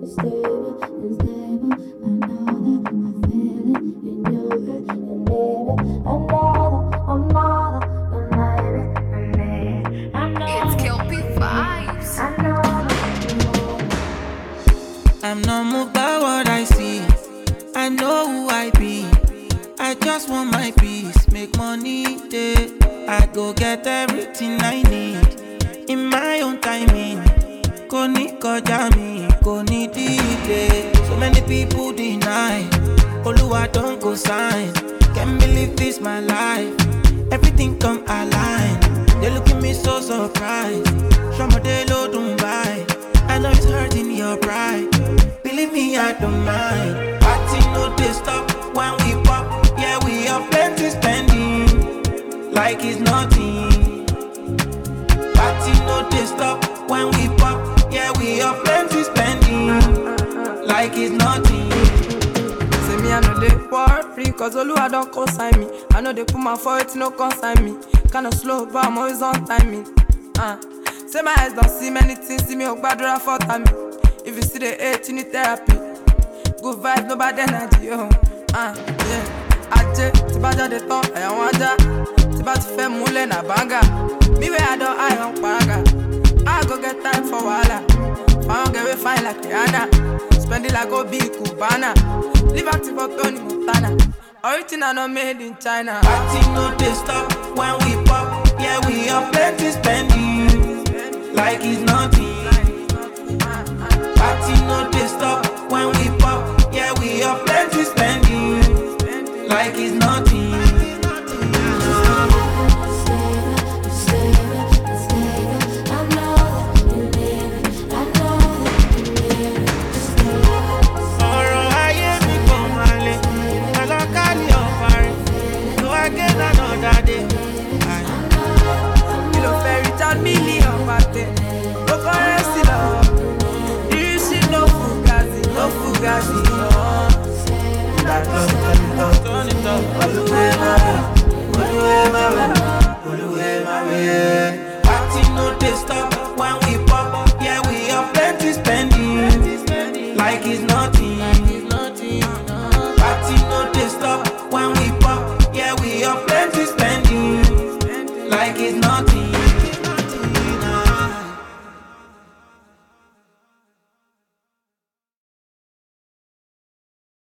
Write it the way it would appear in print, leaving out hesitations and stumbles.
I'm not moved by what I see. I know who I be. I just want my peace, make money day. I go get everything I need in my own timing. Koni koja mi, koni delay. So many people deny. Oluwa don't go sign. Can't believe this my life. Everything come align. They look at me so surprised. Shomode lo don't buy. I know it's hurting your pride. Believe me, I don't mind. Party no they stop when we pop. Yeah, we have plenty spending like it's nothing. Party no they stop when we pop. Yeah, we have plenty spending like it's nothing. Say me, I know they worry, cause Oluwa don't consign me. I know they put my foot, no consign me. Kinda slow, but I'm always on timing. Say my eyes don't see many things, see me oh badra for time. If you see the hate, you need therapy. Good vibes, no bad energy, oh. Yeah. Aje, tiba ja de ton, ayan waja. Tiba ti fe mule na banga. Me where I don't, I on paraga. I go get time for wala. Found get we fine like Rihanna. Spend it like Obi Cubana. Live active for Tony Montana. Original not made in China. Party no they stop when we pop. Yeah, we have plenty spending like it's nothing.